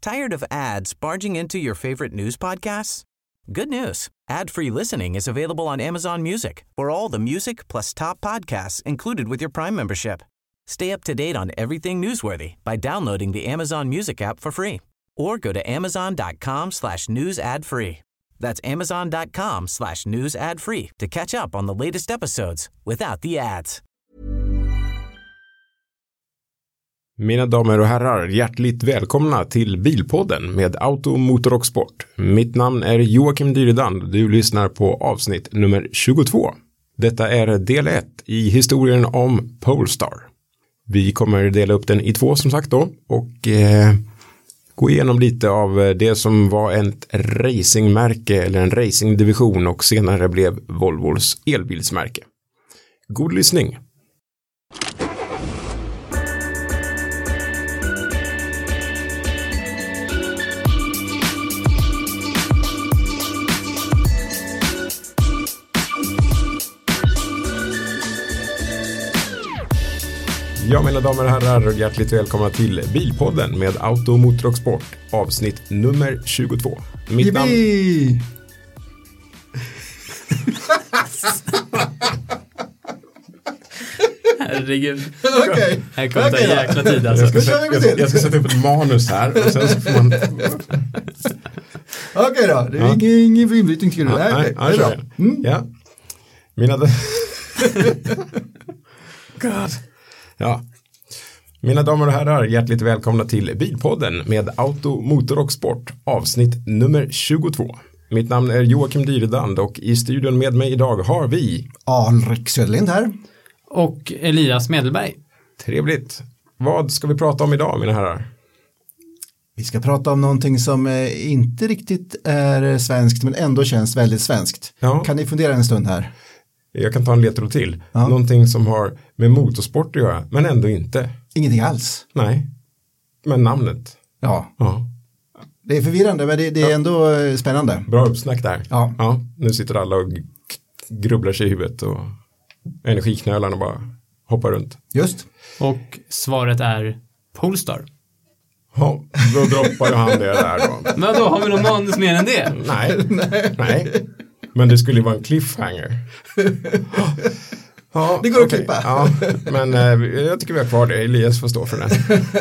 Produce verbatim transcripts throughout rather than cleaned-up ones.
Tired of ads barging into your favorite news podcasts? Good news. Ad-free listening is available on Amazon Music for all the music plus top podcasts included with your Prime membership. Stay up to date on everything newsworthy by downloading the Amazon Music app for free or go to amazon.com slash news ad free. That's amazon.com slash news ad free to catch up on the latest episodes without the ads. Mina damer och herrar, hjärtligt välkomna till Bilpodden med Auto, Motor och Sport. Mitt namn är Joakim Dyredand. Du lyssnar på avsnitt nummer tjugotvå. Detta är del ett i historien om Polestar. Vi kommer dela upp den i två som sagt då och eh, gå igenom lite av det som var ett racingmärke eller en racingdivision och senare blev Volvos elbilsmärke. God lyssning! Ja, mina damer och herrar, hjärtligt välkomna till Bilpodden med Auto, Motor och Sport, avsnitt nummer tjugotvå. Mitt namn... Herregud. Okej. Okay. Här kommer okay, det jäkla tid alltså. Jag ska, sätta, jag, jag ska sätta upp ett manus här och sen så får man... Okej okay då, det är ja. ingen, ingen inbrytning till det. Ja, nej, nej, nej, det är bra. Mm. Ja. Mina... God. Ja. Mina damer och herrar, hjärtligt välkomna till Bilpodden med Auto, Motor och Sport, avsnitt nummer tjugotvå. Mitt namn är Joakim Dyredand och i studion med mig idag har vi Alrik Söderlind här. Och Elias Medelberg. Trevligt. Vad ska vi prata om idag, mina herrar? Vi ska prata om någonting som inte riktigt är svenskt men ändå känns väldigt svenskt. Ja. Kan ni fundera en stund här? Jag kan ta en ledtråd till. Ja. Någonting som har med motorsport att göra, men ändå inte. Ingenting alls? Nej, men namnet. Ja. Ja. Det är förvirrande, men det, det är ja. ändå spännande. Bra uppsnack där. Ja. Ja. Nu sitter alla och grubblar sig i huvudet och energiknölarna bara hoppar runt. Just. Och svaret är Polestar. Ja, då droppar ju han det där då. Men då har vi någon manus mer än det? Nej, nej, nej. Men det skulle ju vara en cliffhanger. Ja, det går okay. att klippa. Ja, men eh, jag tycker vi har kvar det. Elias får stå för den.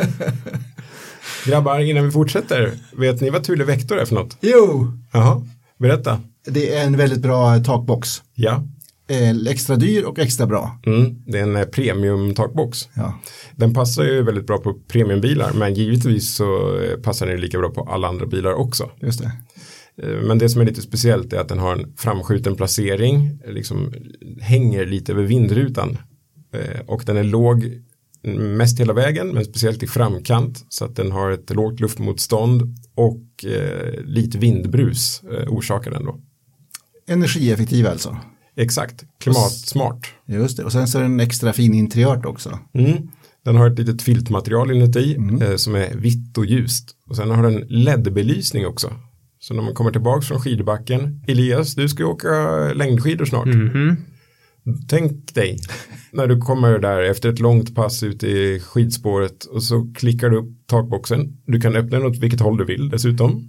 Grabbar, innan vi fortsätter, vet ni vad Thule Vector är för något? Jo. Jaha, berätta. Det är en väldigt bra takbox. Ja. Eh, extra dyr och extra bra. Mm, det är en eh, premium takbox. Ja. Den passar ju väldigt bra på premiumbilar, men givetvis så eh, passar den lika bra på alla andra bilar också. Just det. Men det som är lite speciellt är att den har en framskjuten placering, liksom hänger lite över vindrutan och den är låg mest hela vägen men speciellt i framkant så att den har ett lågt luftmotstånd och eh, lite vindbrus eh, orsakar den då. Energieffektiv alltså. Exakt, klimatsmart. Just det, och sen så är den extra fin interiört också. Mm. Den har ett litet filtmaterial inuti mm. eh, som är vitt och ljust och sen har den L E D-belysning också. Så när man kommer tillbaka från skidbacken, Elias, du ska åka längdskidor snart. Mm-hmm. Tänk dig när du kommer där efter ett långt pass ut i skidspåret och så klickar du upp takboxen. Du kan öppna den åt vilket håll du vill dessutom.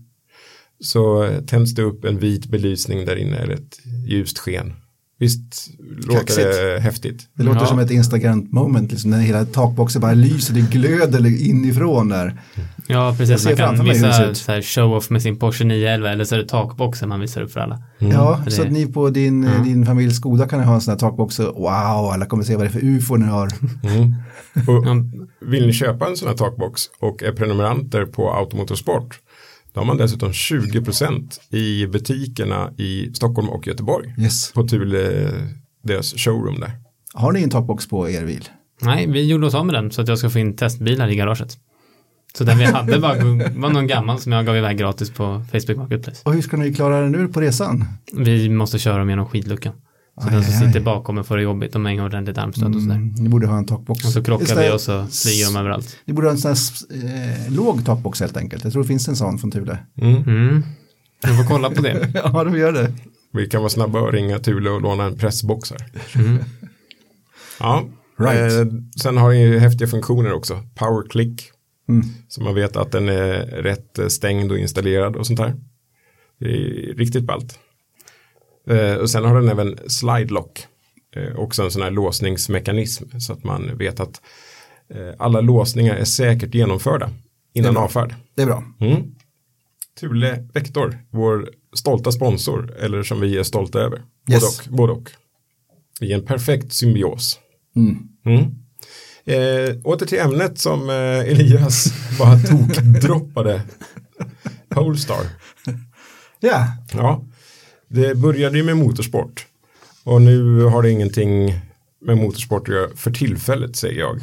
Så tänds det upp en vit belysning där inne eller ett ljust sken. Visst låter Kaxigt. Det häftigt. Det låter ja. som ett Instagram-moment liksom, när hela takboxen bara lyser, det glöder inifrån där. Ja, precis. Man kan visa så här show-off med sin Porsche nio elva eller så är det takboxen man visar upp för alla. Mm. Ja, för så det... att ni på din, mm. din familjs Skoda kan ha en sån här takbox och wow, alla kommer se vad det är för U F O ni har. Mm. Och vill ni köpa en sån här takbox och är prenumeranter på Automotorsport, då har man dessutom tjugo procent i butikerna i Stockholm och Göteborg. Yes. På Thule, deras showroom där. Har ni en takbox på er bil? Nej, vi gjorde oss av med den så att jag ska få in testbilar i garaget. Så den vi hade var, var någon gammal som jag gav iväg gratis på Facebook Marketplace. Och hur ska ni klara det nu på resan? Vi måste köra dem genom skidluckan. Så aj, den som aj. sitter bakom får det jobbigt. De hänger ordentligt armstöd mm, och sådär. Ni borde ha en takbox. Och så krockar vi och så flyger de överallt. Ni borde ha en sån här eh, låg takbox helt enkelt. Jag tror det finns en sån från Thule. Mm. Mm. Jag får kolla på det. Ja, de gör det. Vi kan vara snabba och ringa Thule och låna en pressbox här. Mm. Ja, right. eh, sen har ni ju häftiga funktioner också. Power click. Mm. Så man vet att den är rätt stängd och installerad och sånt här. Det är riktigt ballt. Eh, och sen har den även slide lock. Eh, också en sån här låsningsmekanism. Så att man vet att eh, alla låsningar är säkert genomförda innan avfärd. Det är bra. Mm. Thule Vector, vår stolta sponsor. Eller som vi är stolta över. Yes. Både och. Både och. I en perfekt symbios. Mm. Mm. Eh, åter till ämnet som eh, Elias bara tokdroppade. Polestar. Ja. Ja. Det började ju med motorsport. Och nu har det ingenting med motorsport att göra för tillfället, säger jag.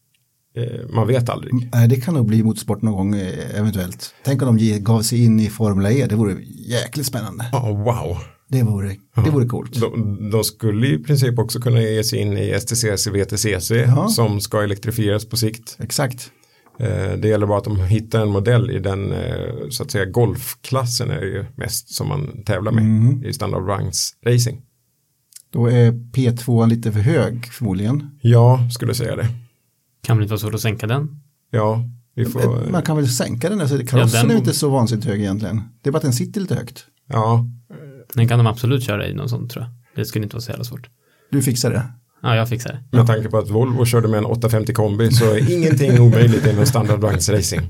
Eh, man vet aldrig. Nej, det kan nog bli motorsport någon gång eh, eventuellt. Tänk om de gav sig in i Formula E, det vore jäkligt spännande. Ja, oh, wow. Det vore, ja. det vore coolt. De, de skulle i princip också kunna ge sig in i S T C C V T C C ja. Som ska elektrifieras på sikt. Exakt. Eh, det gäller bara att de hittar en modell i den eh, så att säga golfklassen är ju mest som man tävlar med mm. i standardvagnsracing. Då är P två lite för hög förmodligen. Ja, skulle jag säga det. Kan det inte vara svårt att sänka den? Ja, vi får... Man kan väl sänka den, alltså karossen ja, den... är inte så vansinnigt hög egentligen. Det är bara att den sitter lite högt. Ja. Den kan de absolut köra i någon sånt tror jag. Det skulle inte vara så jävla svårt. Du fixar det? Ja, jag fixar det. Med tanke på att Volvo körde med en åttahundrafemtio kombi så är ingenting omöjligt inom standardvagnsracing.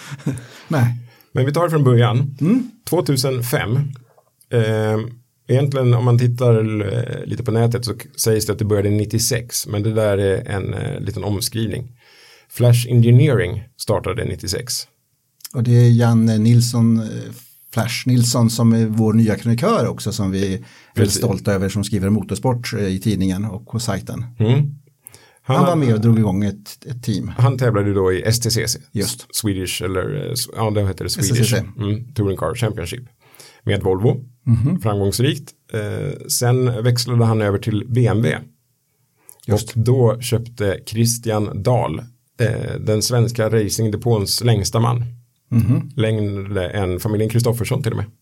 Nej. Men vi tar det från början. Mm. tjugohundrafem. Eh, egentligen om man tittar lite på nätet så sägs det att det började nittiosex. Men det där är en eh, liten omskrivning. Flash Engineering startade nittiosex. Och det är Jan Nilsson, Flash Nilsson som är vår nya krönikör också som vi är väldigt stolta över som skriver motorsport i tidningen och på sajten. Mm. Han, han var med och drog igång ett, ett team. Han tävlade då i S T C C. Just. Swedish eller ja det heter det Swedish mm, Touring Car Championship med Volvo. Mm-hmm. Framgångsrikt. Eh, sen växlade han över till B M W. Just. Och då köpte Christian Dahl eh, den svenska racingdepåns längsta man. Mm-hmm. Längre än familjen Kristoffersson till och med.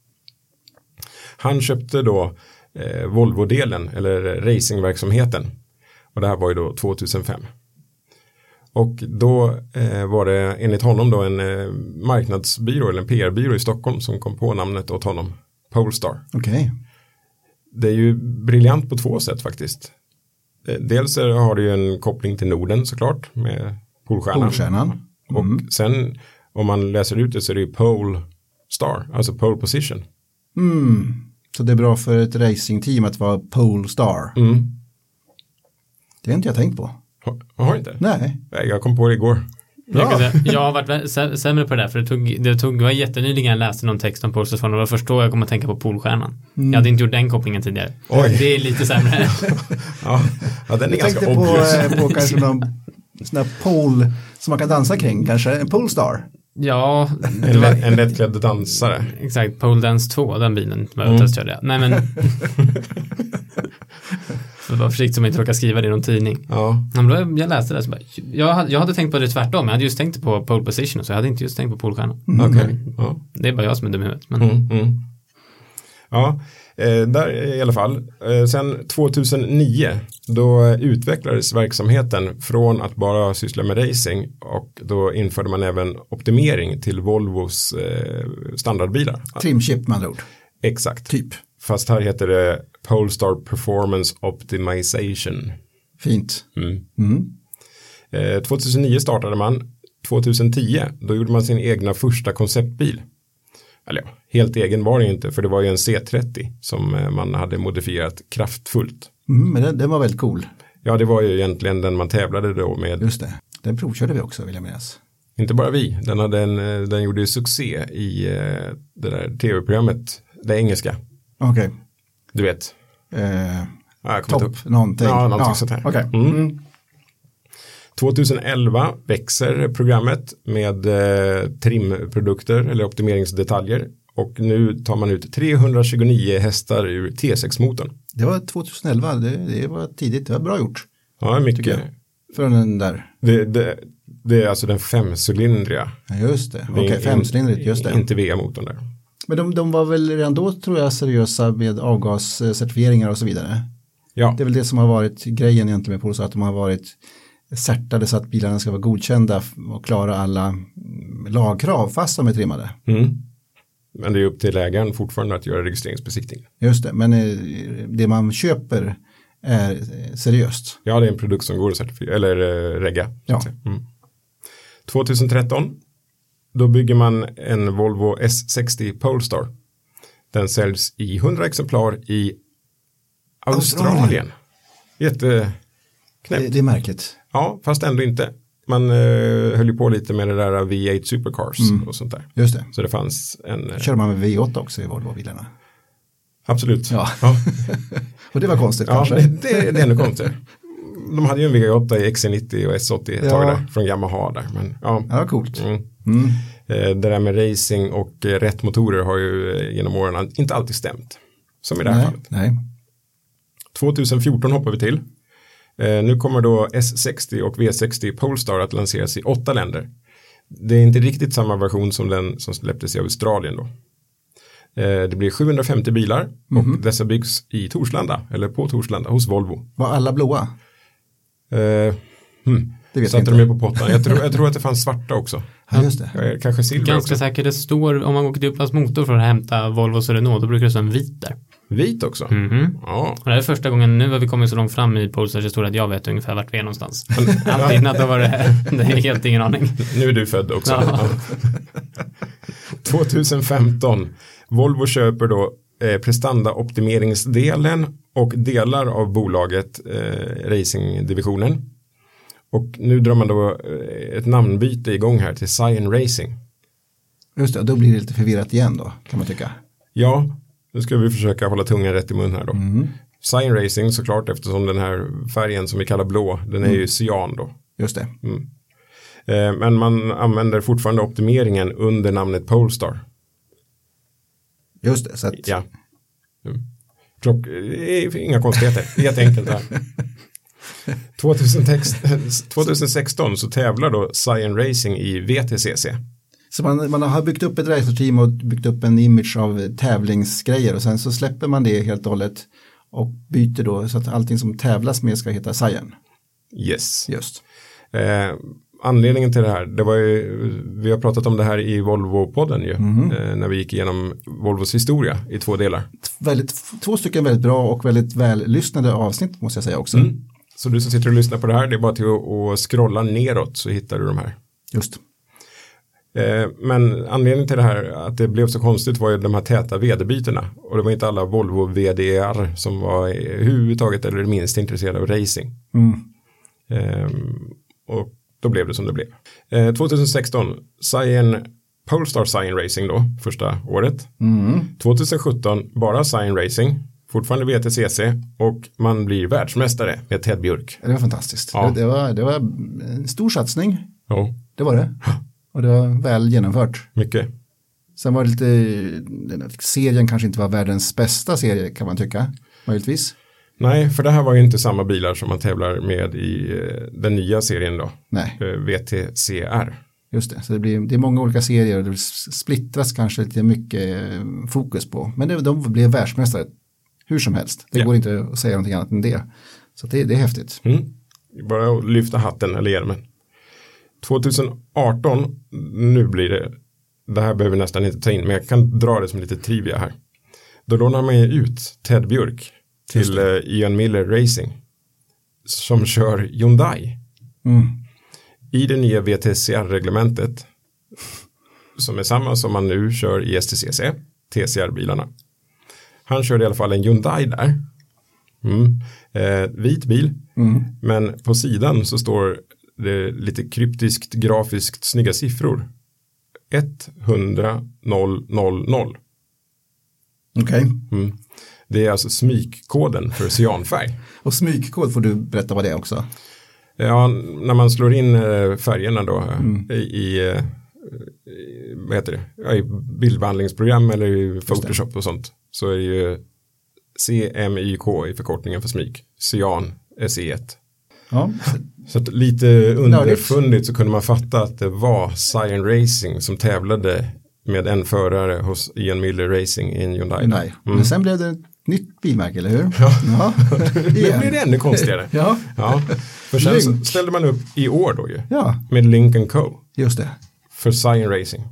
Han köpte då eh, Volvo-delen eller racingverksamheten. Och det här var ju då tjugohundrafem. Och då eh, var det enligt honom då en eh, marknadsbyrå eller en P R-byrå i Stockholm som kom på namnet åt honom. Polestar. Okej. Okay. Det är ju briljant på två sätt faktiskt. Eh, dels är, har det ju en koppling till Norden såklart med Polstjärnan. Polstjärnan. Mm. Och sen om man läser ut det så är det ju Pole Star, alltså pole position. Mm. Så det är bra för ett racingteam att vara Pole Star. Mm. Det har inte jag tänkt på. Har, har inte? Nej. Jag kom på det igår. Jag, kan säga, jag har varit sämre på det där för det tog, det tog det var jättenyligen jag läste någon text om Polestar och det var först då jag kom att tänka på Polstjärnan. Mm. Jag hade inte gjort den kopplingen tidigare. Oj. Det är lite sämre. ja. ja, den är jag ganska tänkte obvious. på, på kanske någon sån här pole som man kan dansa kring, kanske en Polestar. Ja, en, var, en lättklädd dansare. Exakt, Pole Dance två, den bilen var jag testkörde jag. Nej men för var försiktigt som jag inte råkar skriva det i någon tidning. Ja. Men då jag läste det så bara, jag, hade, jag hade tänkt på det tvärtom. Jag hade just tänkt på pole position så jag hade inte just tänkt på polstjärnan. Mm. Okay. Ja. Det är bara jag som är dum i huvudet. Men... Mm, mm. Ja, eh, där i alla fall. Eh, sen tjugohundranio då utvecklades verksamheten från att bara syssla med racing och då införde man även optimering till Volvos eh, standardbilar. Trimchip med andra ord. Exakt. Typ. Fast här heter det Polestar Performance Optimization. Fint. Mm. Mm. Eh, tjugohundranio startade man. tjugohundratio då gjorde man sin egna första konceptbil. Eller ja, helt egen var det inte för det var ju en C trettio som man hade modifierat kraftfullt. Mm, men den, den var väldigt cool. Ja, det var ju egentligen den man tävlade då med. Just det, den provkörde vi också vill jag minnas. Inte bara vi, den, hade en, den gjorde ju succé i det där tv-programmet, det engelska. Okej. Okay. Du vet. Eh, ja, topp någonting. Ja, någonting ja, sånt här. Okay. Mm. Mm. tjugoelva växer programmet med eh, trimprodukter eller optimeringsdetaljer och nu tar man ut trehundratjugonio hästar ur T sex-motorn. Det var tjugoelva, det, det var tidigt, det var bra gjort. Ja, mycket. Från den där. Det, det, det är alltså den femcylindriga. Ja, just det. Okej, okay, femcylindrigt, just det. Inte V A-motorn där. Men de, de var väl redan då tror jag seriösa med avgascertifieringar och så vidare. Ja. Det är väl det som har varit grejen egentligen med Polestar, att de har varit certade så att bilarna ska vara godkända och klara alla lagkrav fast de är trimmade. Mm. Men det är upp till ägaren fortfarande att göra registreringsbesiktning. Just det, men det man köper är seriöst. Ja, det är en produkt som går att certifiera, eller äh, regga. Ja. Mm. tjugohundratretton, då bygger man en Volvo S sextio Polestar. Den säljs i hundra exemplar i Australien. Australien. Jätteknäppt. Det, det är märkligt. Ja, fast ändå inte. Man eh, höll ju på lite med det där V åtta Supercars mm. och sånt där. Just det. Så det fanns en... Eh... Kör man med V åtta också i Volvo-bilarna? Absolut. Ja. ja. Och det var konstigt ja, kanske. Det, det, det är ännu konstigt. De hade ju en V åtta i X C nittio och S åttio ett ja. tag där, från Yamaha där. Men, ja, ja, coolt. Mm. Mm. Eh, det där med racing och eh, rätt motorer har ju eh, genom åren inte alltid stämt. Som i det här nej, fallet. Nej. tjugohundrafjorton hoppar vi till. Eh, nu kommer då S sextio och V sextio Polestar att lanseras i åtta länder. Det är inte riktigt samma version som den som släpptes i Australien då. Eh, det blir sjuhundrafemtio bilar mm-hmm. och dessa byggs i Torslanda, eller på Torslanda, hos Volvo. Var alla blåa? Eh, hmm. Det vet Satte de med på pottan. Jag tror, jag tror att det fanns svarta också. Ja, just det. Kanske silver Ganska också. säkert, det står, om man åker till Upplands Motor för att hämta Volvo och Renault, då brukar det stå en vit där. Vit också? Mm-hmm. Ja. Och det här är första gången nu har vi kommit så långt fram i Polestars historia att jag vet ungefär vart vi är någonstans. Allt innan då var det, det är helt ingen aning. Nu är du född också. Ja. tjugohundrafemton. Volvo köper då eh, prestanda-optimeringsdelen och delar av bolaget eh, racingdivisionen. Och nu drar man då eh, ett namnbyte igång här till Cyan Racing. Just det, då blir det lite förvirrat igen då, kan man tycka. Ja, nu ska vi försöka hålla tungan rätt i mun här då. Mm. Cyan Racing såklart, eftersom den här färgen som vi kallar blå, den är mm. ju cyan då. Just det. Mm. Eh, men man använder fortfarande optimeringen under namnet Polestar. Just det, så att... Ja. Mm. Klock, inga konstigheter, jätteenkelt här. tjugohundrasexton så tävlar då Cyan Racing i V T C C. Så man, man har byggt upp ett racerteam och byggt upp en image av tävlingsgrejer och sen så släpper man det helt och hållet och byter då så att allting som tävlas med ska heta Cyan. Yes. Just. Eh, anledningen till det här, det var ju, vi har pratat om det här i Volvo-podden ju, mm-hmm. eh, när vi gick igenom Volvos historia i två delar. Väldigt, två stycken väldigt bra och väldigt väl lyssnade avsnitt måste jag säga också. Mm. Så du som sitter och lyssnar på det här, det är bara till att, att scrolla neråt så hittar du de här. Just. Eh, men anledningen till det här att det blev så konstigt var ju de här täta vd-bytena. Och det var inte alla Volvo-V D R som var överhuvudtaget eller minst intresserade av racing. Mm. Eh, och då blev det som det blev. Eh, tjugohundrasexton, Cyan, Polestar Cyan Racing då, första året. Mm. tjugohundrasjutton, bara Cyan Racing, fortfarande V T C C och man blir världsmästare med Ted Björk. Det var fantastiskt. Ja. Det, det, var, det var en stor satsning. Ja. Det var det. Och det var väl genomfört. Mycket. Sen var det lite, den serien kanske inte var världens bästa serie kan man tycka, möjligtvis. Nej, för det här var ju inte samma bilar som man tävlar med i eh, den nya serien då. Nej. Eh, V T C R. Just det, så det, blir, det är många olika serier och det splittras kanske lite mycket fokus på. Men det, de blev världsmästare hur som helst. Det ja. går inte att säga någonting annat än det. Så det, det är häftigt. Mm. Bara att lyfta hatten eller hjälmen. tjugoarton, nu blir det, det här behöver vi nästan inte ta in, men jag kan dra det som lite trivia här. Då lånar man ju ut Ted Björk till uh, Ian Miller Racing som kör Hyundai. Mm. I det nya V T C R-reglementet som är samma som man nu kör i S T C C, T C R-bilarna. Han kör i alla fall en Hyundai där. Mm. Eh, vit bil, mm. men på sidan så står det lite kryptiskt, grafiskt snygga siffror. hundra noll noll noll. Okej. Okay. Mm. Det är alltså smykkoden för cyanfärg. Och smykkod får du berätta vad det är också. Ja, när man slår in färgerna då mm. i, i, vad heter det? Ja, i bildbehandlingsprogram eller i Photoshop och sånt, så är det ju C M Y K i förkortningen för smyk. Cyan S E ett. Ja. Så att lite underfundigt så kunde man fatta att det var Cyan Racing som tävlade med en förare hos Ian Miller Racing i en Hyundai. Nej. Mm. Men sen blev det nytt bilmärke, eller hur? Ja, ja. Nu blir det ännu konstigare. ja. Ja. För sen Lynk. ställde man upp i år då ju. Ja. Med Lynk and Co. Just det. För Scion Racing.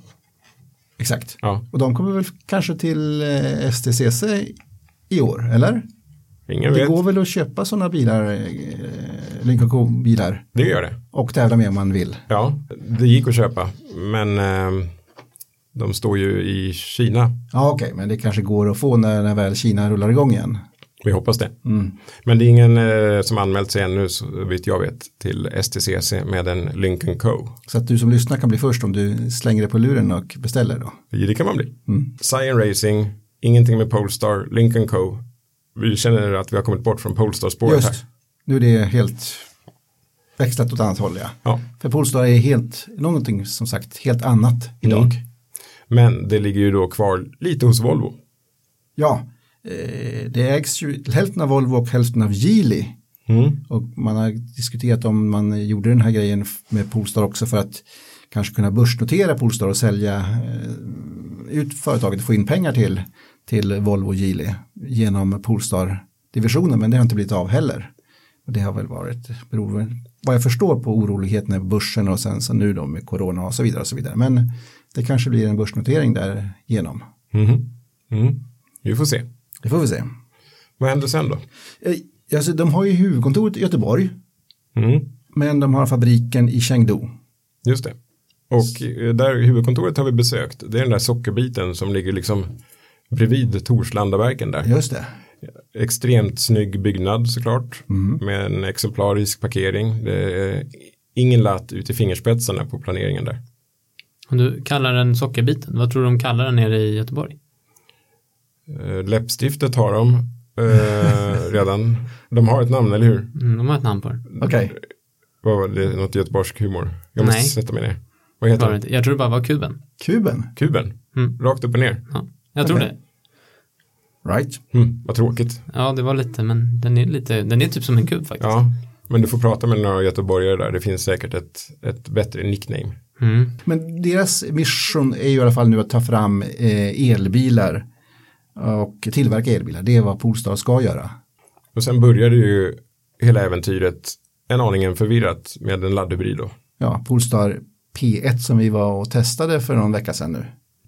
Exakt. Ja. Och de kommer väl kanske till eh, S T C C i år, eller? Ingen det vet. går väl att köpa sådana bilar, eh, Lynk and Co-bilar. Det gör det. Och tävla med om man vill. Ja, det gick att köpa. Men eh, de står ju i Kina. Ja, okej. Okay, men det kanske går att få när, när väl Kina rullar igång igen. Vi hoppas det. Mm. Men det är ingen eh, som anmält sig ännu, så vitt jag vet, till S T C C med en Lynk and Co. Så att du som lyssnar kan bli först om du slänger det på luren och beställer då. Det kan man bli. Mm. Scion Racing, ingenting med Polestar, Lynk and Co. Vi känner att vi har kommit bort från Polestar-spåret här. Just, nu är det helt växlat åt annat håll, ja. Ja. För Polestar är helt, någonting som sagt, helt annat idag. Mm. Men det ligger ju då kvar lite hos Volvo. Ja, eh, det ägs ju hälften av Volvo och hälften av Geely. Mm. Och man har diskuterat om man gjorde den här grejen med Polestar också för att kanske kunna börsnotera Polestar och sälja eh, ut företaget och få in pengar till, till Volvo och Geely genom Polestar-divisionen, men det har inte blivit av heller. Och det har väl varit, beror vad jag förstår, på oroligheterna på börsen och sen så nu då med corona och så vidare och så vidare. Men det kanske blir en börsnotering där genom. Mm. Mm. Vi får se. Det får vi se. Vad händer sen då? Eh, alltså, de har ju huvudkontoret i Göteborg, Mm. men de har fabriken i Chengdu. Just det. Och eh, där huvudkontoret har vi besökt. Det är den där sockerbiten som ligger liksom bredvid Torslandaverken där. Just det. Extremt snygg byggnad såklart. Mm. Med en exemplarisk parkering. Det är ingen latt ut i fingerspetsarna på planeringen där. Om du kallar den sockerbiten, vad tror du de kallar den nere i Göteborg? Eh, läppstiftet har de eh, redan. De har ett namn, eller hur? Mm, de har ett namn på det. Okej. Okay. Vad var det? Något göteborgsk humor? Jag måste Nej. sätta mig ner. Vad heter det? Jag tror det bara var kuben. Kuben? Kuben? Mm. Rakt upp och ner? Ja, jag tror okay. det. Right. Mm, vad tråkigt. Ja, det var lite, men den är lite, den är typ som en kub faktiskt. Ja, men du får prata med några göteborgare där. Det finns säkert ett, ett bättre nickname. Mm. Men deras mission är ju i alla fall nu att ta fram eh, elbilar och tillverka elbilar. Det är vad Polestar ska göra. Och sen började ju hela äventyret en aningen förvirrat med en laddhybrid då. Ja, Polestar P ett som vi var och testade för någon vecka sedan nu.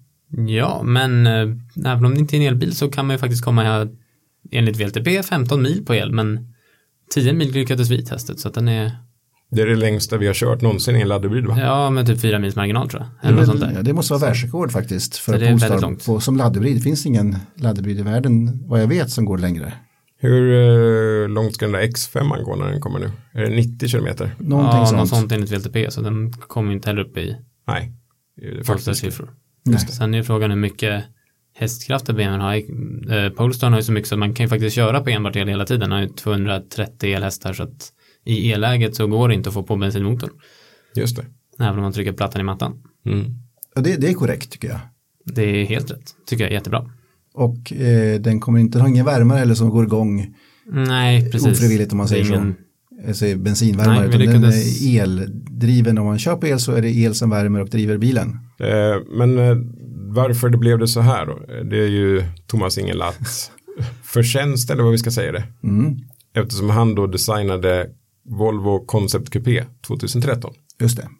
Ja, men äh, även om det inte är en elbil så kan man ju faktiskt komma här enligt V L T P femton mil på el, men tio mil lyckades vi i testet, så att den är... Det är det längsta vi har kört någonsin i en laddhybrid, va? Ja, med typ fyra mils marginal tror jag. Eller det, något sånt där. Ja, det måste vara världsrekord faktiskt för det är Polestar långt. På, som laddhybrid. Det finns ingen laddhybrid i världen, vad jag vet, som går längre. Hur eh, långt ska den där X fem gå när den kommer nu? Är det nittio kilometer? Någonting ja, sånt. något sånt enligt V L T P, så den kommer inte heller upp i Nej, faktiskt siffror. Just det. Sen är frågan hur mycket hästkrafter B M W har. Eh, Polestar har ju så mycket så man kan ju faktiskt köra på enbart el hela tiden. Den har ju tvåhundratrettio elhästar, så att i elläget så går det inte att få på bensinmotorn. Just det. Även om man trycker plattan i mattan. Mm. Ja, det, det är korrekt tycker jag. Det är helt rätt. Tycker jag är jättebra. Och eh, den kommer inte ha ingen värmare eller som går igång Nej, precis. ofrivilligt om man säger ingen... så. Alltså bensinvärmare. Nej, utan lyckades... den är eldriven. Om man kör på el så är det el som värmer och driver bilen. Eh, men eh, varför det blev det så här då? Det är ju Thomas Ingenlatts förtjänst, eller vad vi ska säga det. Mm. Eftersom han då designade Volvo Concept Coupé tjugohundratretton. Just det.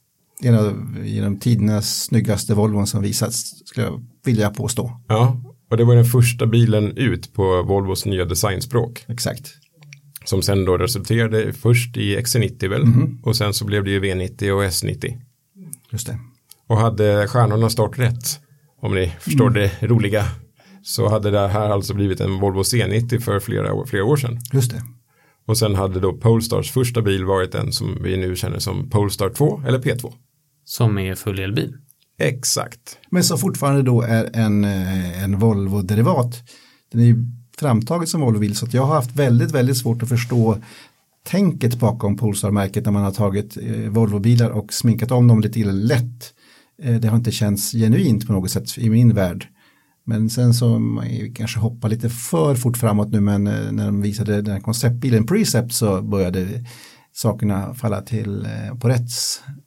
En av genom tidernas snyggaste Volvon som visats, skulle jag vilja påstå. Ja, och det var den första bilen ut på Volvos nya designspråk. Exakt. Som sen då resulterade först i X C nittio väl. Mm. Och sen så blev det ju V nittio och S nittio. Just det. Och hade stjärnorna stått rätt, om ni förstår mm. det roliga, så hade det här alltså blivit en Volvo C nittio för flera, flera år sedan. Just det. Och sen hade då Polestars första bil varit den som vi nu känner som Polestar två eller P två. Som är full elbil. Exakt. Men som fortfarande då är en, en Volvo-derivat. Den är ju framtaget som Volvo-bil, så att jag har haft väldigt, väldigt svårt att förstå tänket bakom Polestar-märket när man har tagit eh, Volvo-bilar och sminkat om dem lite lätt. Eh, det har inte känts genuint på något sätt i min värld. Men sen så man kanske hoppar lite för fort framåt nu, men eh, när de visade den här konceptbilen Precept så började sakerna falla till eh, på rätt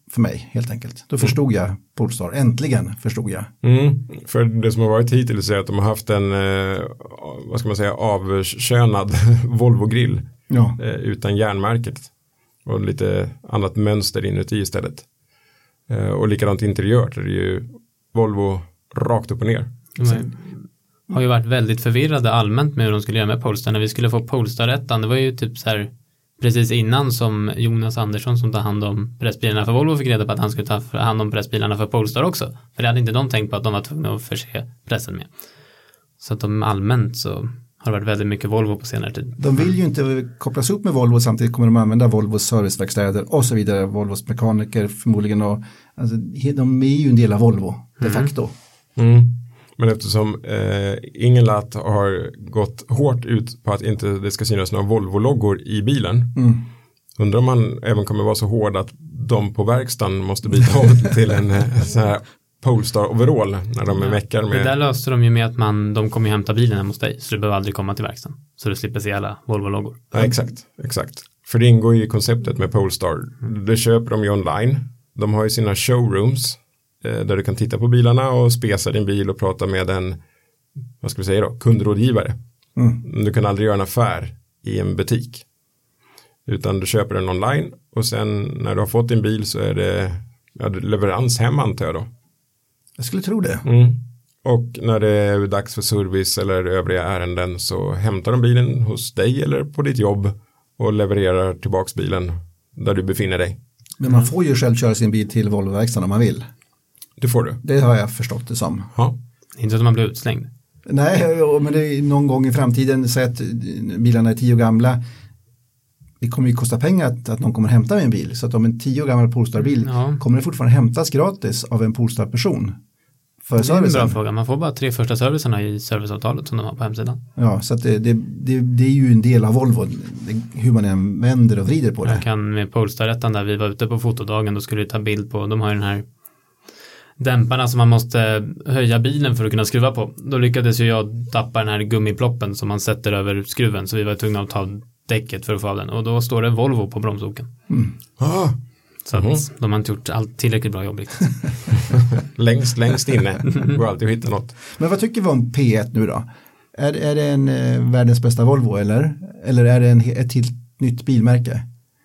för mig helt enkelt. Då förstod jag Polestar, äntligen förstod jag. Mm, för det som har varit hittills är att de har haft en, eh, vad ska man säga, avkönad Volvo-grill Ja. eh, utan järnmärket och lite annat mönster inuti istället. Eh, och likadant interiört, det är ju Volvo rakt upp och ner. De har ju varit väldigt förvirrade allmänt med hur de skulle göra med Polestar. När vi skulle få Polestar-ettan, det var ju typ så här precis innan som Jonas Andersson som tar hand om pressbilarna för Volvo fick reda på att han skulle ta hand om pressbilarna för Polestar också. För det hade inte de tänkt på att de var tvungna att förse pressen med. Så att de allmänt så har det varit väldigt mycket Volvo på senare tid. De vill ju inte kopplas upp med Volvo, samtidigt kommer de använda Volvos serviceverkstäder och så vidare. Volvos mekaniker förmodligen. Och, alltså, de är ju en del av Volvo de facto. Mm. Mm. Men eftersom eh, Ingelat har gått hårt ut på att inte det ska synas några Volvo-loggor i bilen. Mm. Undrar om man även kommer vara så hård att de på verkstaden måste byta om till en eh, sån här Polestar overall när de är meckar med. Det där löste de ju med att man, de kommer ju hämta bilen hemma hos dig, så du behöver aldrig komma till verkstaden. Så du slipper se alla Volvo-loggor. Ja, exakt, exakt. För det ingår ju i konceptet med Polestar. Det köper de ju online. De har ju sina showrooms där du kan titta på bilarna och spesa din bil och prata med en, vad ska vi säga då, kundrådgivare. Mm. Du kan aldrig göra en affär i en butik. Utan du köper den online och sen när du har fått din bil så är det, ja, leverans hem antar jag då. Jag skulle tro det. Mm. Och när det är dags för service eller övriga ärenden så hämtar de bilen hos dig eller på ditt jobb och levererar tillbaks bilen där du befinner dig. Men man får ju själv köra sin bil till Volvo-verkstaden om man vill. Det får du. Det har jag förstått det som. Ja. Inte så att man blir utslängd. Nej, men det är någon gång i framtiden så att bilarna är tio år gamla. Det kommer ju kosta pengar att, att någon kommer hämta med en bil. Så att om en tio år gammal Polestar-bil ja. kommer det fortfarande hämtas gratis av en Polestar-person. För det är en bra fråga. Man får bara tre första servicerna i serviceavtalet som de har på hemsidan. Ja, så att det, det, det, det är ju en del av Volvo. Det, hur man än vänder och vrider på det. Jag kan med Polestar-rättan där vi var ute på fotodagen, då skulle vi ta bild på, de har ju den här dämparna som man måste höja bilen för att kunna skruva på. Då lyckades ju jag tappa den här gummiploppen som man sätter över skruven, så vi var tvungna att ta däcket för att få av den. Och då står det Volvo på bromsoken. Mm. Ah. Så att mm. de har inte gjort allt tillräckligt bra jobb riktigt. längst, längst inne. Går alltid att hitta något. Men vad tycker vi om P ett nu då? Är, är det en eh, världens bästa Volvo eller? Eller är det en, ett till nytt bilmärke?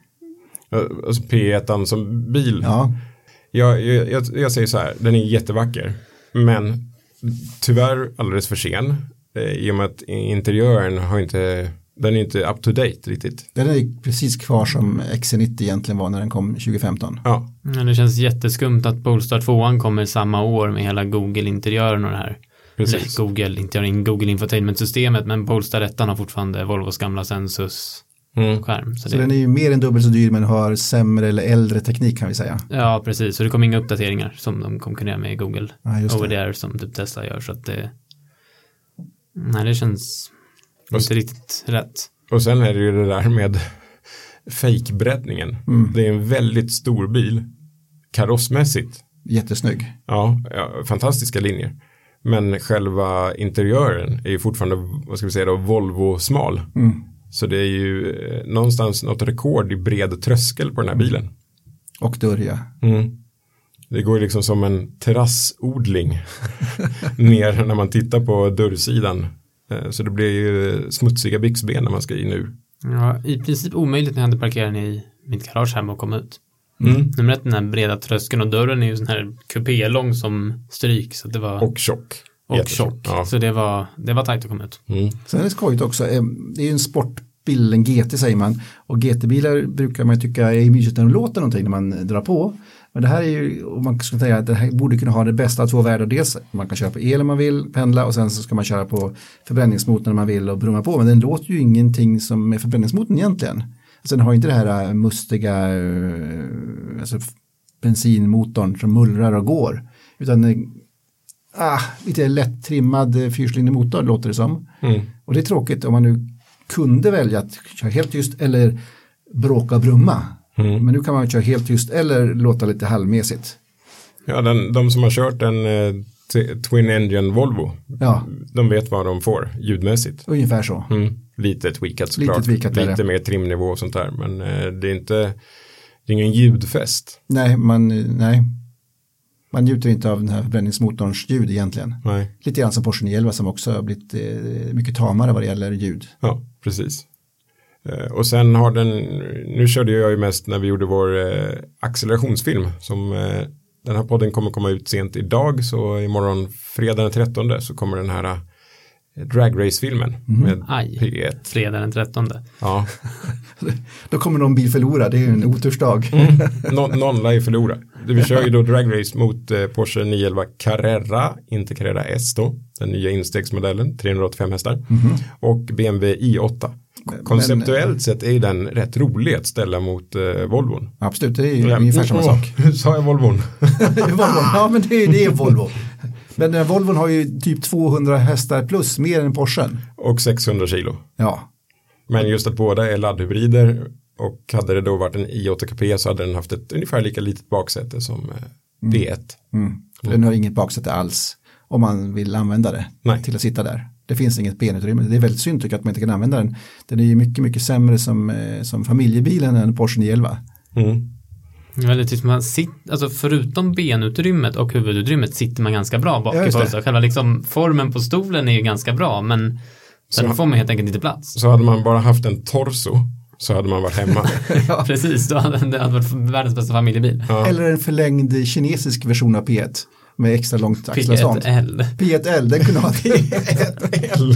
Alltså P ett som bil? Ja. Jag, jag, jag, jag säger så här, den är jättevacker. Men tyvärr alldeles för sen. I och med att interiören har inte... Den är inte up to date riktigt. Den är precis kvar som X C nittio egentligen var när den kom tjugo femton. Ja. Men det känns jätteskumt att Polestar tvåan kommer samma år med hela Google-interiören och det här. Precis. Eller Google, inte in Google Infotainment-systemet, men Polestar ettan har fortfarande Volvos gamla Sensus-skärm. Mm. Så, så det... den är ju mer än dubbelt så dyr men har sämre eller äldre teknik kan vi säga. Ja, precis. Så det kommer inga uppdateringar som de konkurrerar med i Google. Ja, over there som typ Tesla gör. Så att det... Nej, det känns... inte riktigt rätt. Och sen är det ju det där med fake-breddningen. Mm. Det är en väldigt stor bil. Karossmässigt. Jättesnygg. Ja, ja, fantastiska linjer. Men själva interiören är ju fortfarande, vad ska vi säga då, Volvo-smal. Mm. Så det är ju eh, någonstans något rekord i bred tröskel på den här bilen. Och dörja. Mm. Det går liksom som en terrassodling ner när man tittar på dörrsidan. Så det blir ju smutsiga byxben när man ska in nu. Ja, i princip omöjligt när jag hade parkerat i mitt garage hemma och komma ut. Mm. Nummer ett, den här breda tröskeln och dörren är ju sån här kupélång som stryk. Så det var... Och tjock. Och tjock. Ja. Så det var, det var tajt att komma ut. Mm. Sen är det skojigt också. Det är ju en sportbil, en G T säger man. Och G T-bilar brukar man tycka är mysigt när de låter någonting när man drar på. Men det här är ju, och man skulle säga att det här borde kunna ha det bästa av två världar. Dels man kan köra på el om man vill, pendla, och sen så ska man köra på förbränningsmotorn när man vill och brumma på. Men den låter ju ingenting som är förbränningsmotorn egentligen. Sen har ju inte det här mustiga alltså bensinmotorn som mullrar och går. Utan ah, lite lätt trimmad fyrcylindrig låter det som. Mm. Och det är tråkigt om man nu kunde välja att köra helt tyst eller bråka och brumma. Mm. Men nu kan man köra helt tyst eller låta lite halvmässigt. Ja, den, de som har kört en eh, t- Twin Engine Volvo, ja. de vet vad de får ljudmässigt. Ungefär så. Mm. Lite tweakat såklart. Lite, tweakat lite mer trimnivå och sånt där. Men eh, det är inte det är ingen ljudfest. Nej, man, nej. man njuter inte av den här förbränningsmotorns ljud egentligen. Nej. Lite grann som Porsche nio elva som också har blivit eh, mycket tamare vad det gäller ljud. Ja, precis. Eh, och sen har den, nu körde jag ju mest när vi gjorde vår eh, accelerationsfilm som eh, den här podden kommer komma ut sent idag, så imorgon fredag den trettonde så kommer den här eh, Drag Race-filmen Mm. med Aj, P ett. fredag den trettonde. Ja. Då kommer någon bil förlora, det är ju en otursdag. Mm. Nå, någon lär ju förlora. Vi kör ju då Drag Race mot eh, Porsche nio elva Carrera, inte Carrera S då, den nya instegsmodellen, trehundraåttiofem hästar, Mm-hmm. och B M W i åtta. Konceptuellt men, sett är den rätt rolig att ställa mot eh, Volvon. Absolut, det är ju ja, ungefär samma oh, sak. Nu sa jag Volvon. Volvon. Ja, men det är, det är Volvo. Men den här Volvon har ju typ tvåhundra hästar plus, mer än Porsche. Och sexhundra kilo. Ja. Men just att båda är laddhybrider, och hade det då varit en i åtta kupé så hade den haft ett ungefär lika litet baksäte som eh, B ett. Mm. Mm. Den har inget baksäte alls om man vill använda det. Nej. Till att sitta där. Det finns inget benutrymme. Det är väldigt synd tycker jag att man inte kan använda den. Den är ju mycket, mycket sämre som, eh, som familjebilen än Porsche nio elva. Mm. Väldigt, man sitter, alltså förutom benutrymmet och huvudutrymmet sitter man ganska bra bak i Polestar. Själva liksom formen på stolen är ju ganska bra, men sen så får man helt enkelt inte plats. Så hade man bara haft en torso så hade man varit hemma. Ja, precis. Då hade det hade varit världens bästa familjebil. Ja. Eller en förlängd kinesisk version av P ett med extra långt axelavstånd. P ett L. P ett L, den kunde ha P ett L.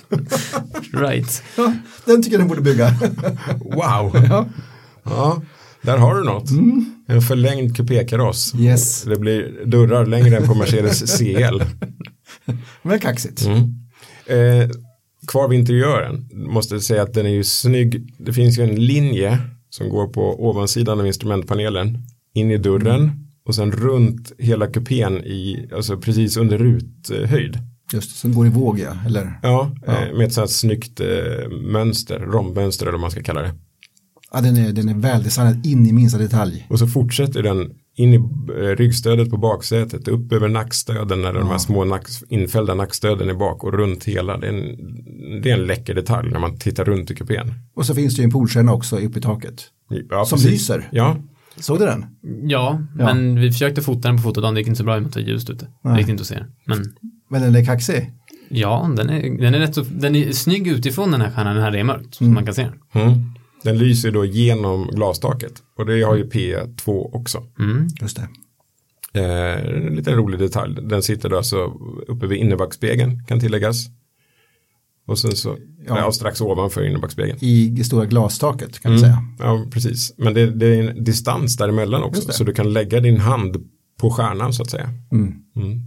Right. Ja, den tycker jag den borde bygga. Wow. Ja. Ja, där har du något. Mm. En förlängd kupékaross. Yes. Det blir dörrar längre än på Mercedes C L. Men kaxigt. Mm. Eh, kvar vid interiören måste jag säga att den är ju snygg. Det finns ju en linje som går på ovansidan av instrumentpanelen in i dörren mm. och sen runt hela kupén i, alltså precis under ruthöjd. Just det, som går i våg, ja. Eller? Ja, ja. Eh, med ett sånt här snyggt eh, mönster, rombmönster eller vad man ska kalla det. Ja, den är, den är väldesignad in i minsta detalj. Och så fortsätter den in i eh, ryggstödet på baksätet, upp över nackstöden när ja. de här små nack, infällda nackstöden är bak och runt hela. Det är, en, det är en läcker detalj när man tittar runt i kupén. Och så finns det ju en polstjärna också uppe i taket. Ja, som precis. lyser. Ja. Såg du den? Ja, ja, men vi försökte fota den på fotodagen, det gick inte så bra i och med att det var ljust ute. Det gick inte att se den. Men, men den är kaxig? Ja, den är, den är rätt så, den är snygg utifrån den här stjärnan, när det är mörkt, så mm. man kan se den. Mm. Den lyser då genom glastaket. Och det har ju P två också. Mm. Just det. Eh, en liten rolig detalj. Den sitter då alltså uppe vid innerbackspegeln, kan tilläggas. Och sen så, ja. Ja, strax ovanför innerbackspegeln. I det stora glastaket kan mm. man säga. Ja, precis. Men det, det är en distans däremellan också. Så du kan lägga din hand på stjärnan så att säga. Mm. Mm.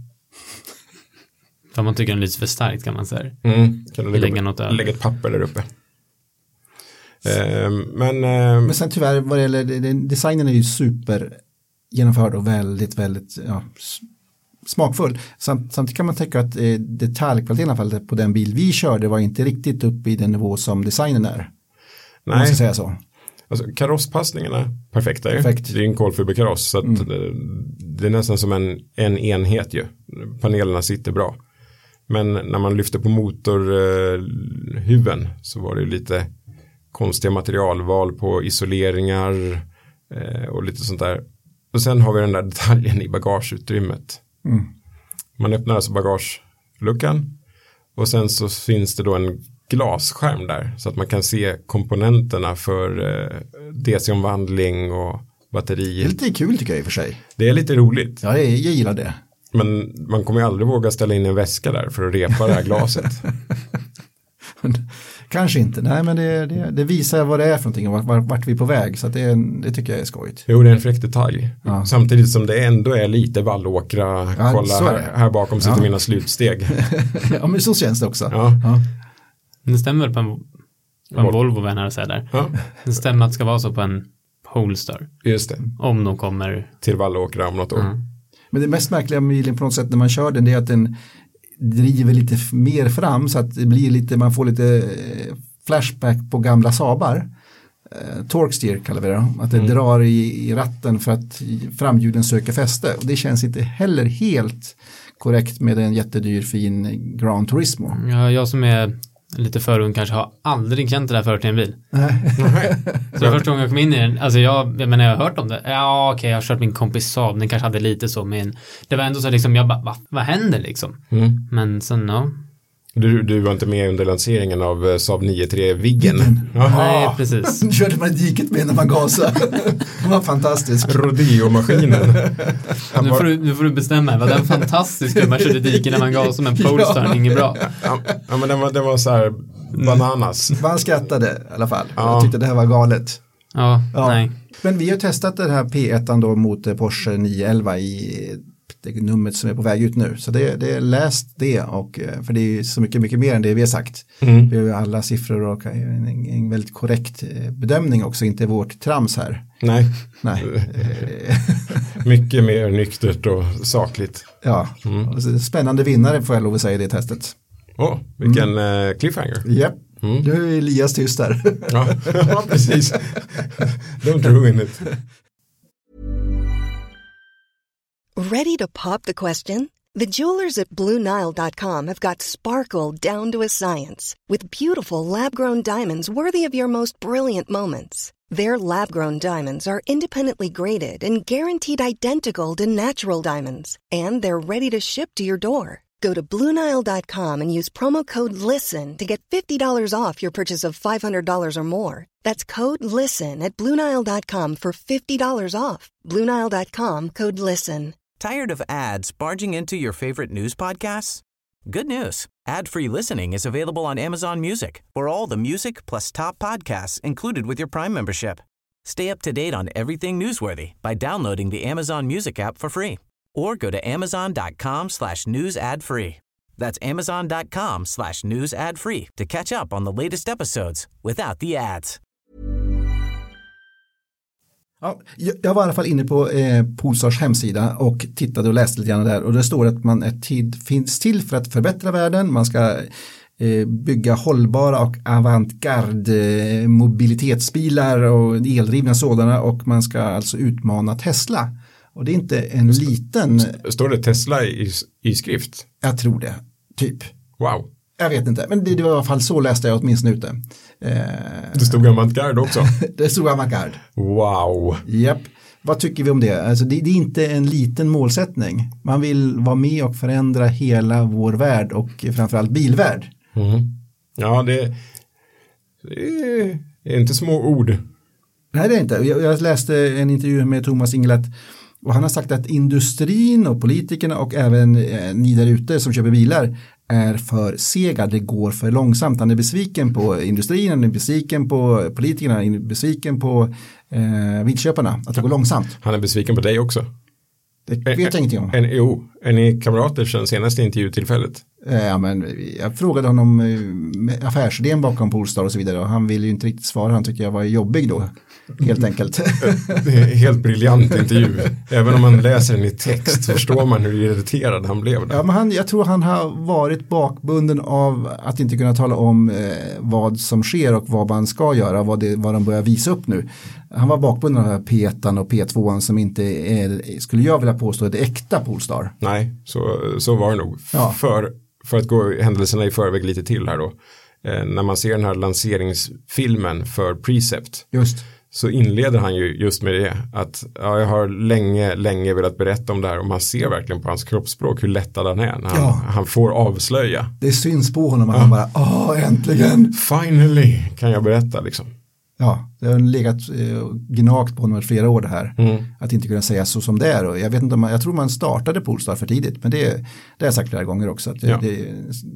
För man tycker den är lite för starkt kan man säga. Mm. Kan du lägga, lägga, något lägga ett papper där uppe. Eh, men, eh, men sen tyvärr vad det gäller designen är ju super genomförd och väldigt, väldigt ja, smakfull. Samt, samtidigt kan man tänka att eh, detaljkvaliteten i alla fall på den bil vi körde var inte riktigt uppe i den nivå som designen är. Nej. Man ska säga så. Alltså karosspassningarna perfekta. Perfekt. Det är en kolfiberkaross så att mm. det, det är nästan som en, en enhet ju. Panelerna sitter bra. Men när man lyfter på motorhuven eh, så var det lite konstiga materialval på isoleringar eh, och lite sånt där. Och sen har vi den där detaljen i bagageutrymmet. Mm. Man öppnar alltså bagageluckan och sen så finns det då en glasskärm där så att man kan se komponenterna för eh, D C-omvandling och batterier. Det är lite kul tycker jag i och för sig. Det är lite roligt. Ja, jag, jag gillar det. Men man kommer ju aldrig våga ställa in en väska där för att repa det här glaset. Kanske inte, nej men det, det, det visar vad det är för någonting och vart, vart vi är på väg så att det, det tycker jag är skojigt. Jo, det är en fräck detalj. Ja. Samtidigt som det ändå är lite Vallåkra, ja, kolla här, här bakom sitter ja. mina slutsteg. Ja, men så känns det också. Ja. Ja. Det stämmer på en, på en Volvo vänner att säga där. Ja. Det stämmer att det ska vara så på en Polestar. Just det. Om de kommer till Vallåkra om något år. Mm. Men det mest märkliga med bilen på något sätt när man kör den det är att den driver lite mer fram så att det blir lite, man får lite flashback på gamla Saabar. Eh, torque steer kallar vi det. Att det mm. drar i, i ratten för att framhjulen söker fäste. Och det känns inte heller helt korrekt med en jättedyr fin Gran Turismo. Ja, jag som är lite för ung kanske har aldrig känt det där förut i en bil. Nej. Så det första gången jag kom in i den, alltså jag, jag menar jag har hört om det. Ja okej, okay, jag har kört min kompis Saab, den kanske hade lite så, men det var ändå så liksom, jag bara, va, vad händer liksom? Mm. Men sen, ja. Du, du var inte med under lanseringen av Saab nio tre Viggen. Nej, precis. Nu körde man diket med när man gasade. Det var fantastiskt. Rodeo-maskinen. Nu får, du, nu får du bestämma, var den fantastisk när man körde diket när man gasade, men Polestar ja. Inget bra. Ja, ja men den var, den var så här bananas. Man skrattade i alla fall. Ja. Jag tyckte det här var galet. Ja, ja, nej. Men vi har testat den här P ett då mot Porsche nio elva i det numret som är på väg ut nu. Så det, det är läst det, och för det är så mycket, mycket mer än det vi har sagt. Mm. Vi har ju alla siffror och en, en väldigt korrekt bedömning också, inte vårt trams här. Nej. Nej. Mycket mer nyktert och sakligt. Ja, mm. och spännande vinnare får jag lov att säga i det testet. Åh, oh, vilken mm. cliffhanger. Japp, yep. mm. Nu är Elias tyst där. Ja, ja, precis. Don't ruin it. Ready to pop the question? The jewelers at Blue Nile dot com have got sparkle down to a science with beautiful lab-grown diamonds worthy of your most brilliant moments. Their lab-grown diamonds are independently graded and guaranteed identical to natural diamonds, and they're ready to ship to your door. Go to Blue Nile dot com and use promo code LISTEN to get fifty dollars off your purchase of five hundred dollars or more. That's code LISTEN at Blue Nile dot com for fifty dollars off. Blue Nile dot com, code LISTEN. Tired of ads barging into your favorite news podcasts? Good news. Ad-free listening is available on Amazon Music for all the music plus top podcasts included with your Prime membership. Stay up to date on everything newsworthy by downloading the Amazon Music app for free or go to amazon.com slash news ad free. That's amazon.com slash news ad free to catch up on the latest episodes without the ads. Ja, jag var i alla fall inne på eh, Polestars hemsida och tittade och läste lite grann där, och det står att man är tid, finns till för att förbättra världen. Man ska eh, bygga hållbara och avantgarde eh, mobilitetsbilar och eldrivna sådana, och man ska alltså utmana Tesla. Och det är inte en liten... Står det Tesla i, i skrift? Jag tror det, typ. Wow. Jag vet inte, men det, det var i alla fall så läste jag åtminstone ute. Eh, det stod avantgarde också. Det stod avantgarde. Wow. Japp. Vad tycker vi om det? Alltså det, det är inte en liten målsättning. Man vill vara med och förändra hela vår värld, och framförallt bilvärld. Mm. Ja, det, det är inte små ord. Nej, det är inte. Jag, jag läste en intervju med Thomas Inglet, och han har sagt att industrin och politikerna och även eh, ni där ute som köper bilar är för sega, det går för långsamt. Han är besviken på industrin, han är besviken på politikerna, han är besviken på eh, bilköparna, att det går långsamt. Han är besviken på dig också. Det vet jag ingenting om. En, jo, är ni kamrater sedan senaste intervjutillfället? Ja, men jag frågade honom eh, affärsidén bakom Polestar och så vidare, och han ville ju inte riktigt svara. Han tycker jag var jobbig då, helt enkelt. Det är helt briljant intervju. Även om man läser den i text förstår man hur irriterad han blev. Ja, men han, jag tror han har varit bakbunden av att inte kunna tala om eh, vad som sker och vad man ska göra, vad, det, vad de börjar visa upp nu. Han var bakbunden av P ett och P två som inte är, skulle jag vilja påstå, ett äkta Polestar. Nej, så, så var det nog. Ja. För, för att gå händelserna i förväg lite till här då. Eh, när man ser den här lanseringsfilmen för Precept. Just. Så inleder han ju just med det. Att ja, jag har länge, länge velat berätta om det här. Och man ser verkligen på hans kroppsspråk hur lättad han är. När han, ja. han får avslöja. Det syns på honom att ja. Han bara, åh äntligen. Finally kan jag berätta liksom. Ja, det har legat eh, gnagt på honom i flera år det här. Mm. Att inte kunna säga så som det är. Och jag vet inte om man, jag tror man startade Polestar för tidigt. Men det, det har jag sagt flera gånger också. Att det, ja. Det,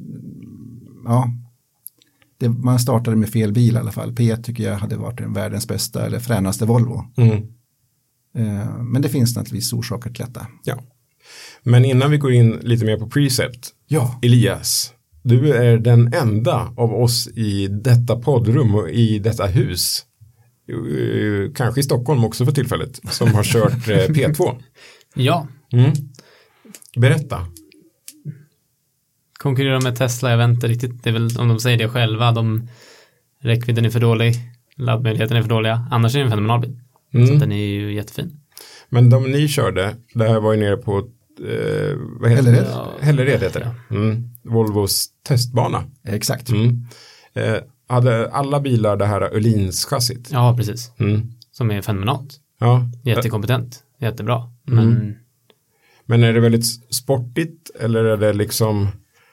ja. Det, man startade med fel bil i alla fall. P ett tycker jag hade varit den världens bästa eller fränaste Volvo. Mm. Eh, men det finns naturligtvis orsaker till detta. Ja. Men innan vi går in lite mer på Precept. Ja. Elias, du är den enda av oss i detta poddrum och i detta hus. Kanske i Stockholm också för tillfället. Som har kört eh, P två. Ja. Mm. Berätta. Konkurrerar med Tesla, jag vet inte riktigt, det är väl om de säger det själva, de räckvidden är för dålig, laddmöjligheten är för dåliga, annars är det en fenomenal bil. Mm. Så den är ju jättefin. Men de ni körde, det här var ju nere på eh, vad heter Hällered. det? Hällered heter det. Mm. Volvos testbana. Exakt. Mm. Eh, hade alla bilar det här Öhlins chassit? Ja, precis. Mm. Som är fenomenalt. Ja. Jättekompetent. Jättebra. Men... Mm. Men är det väldigt sportigt eller är det liksom...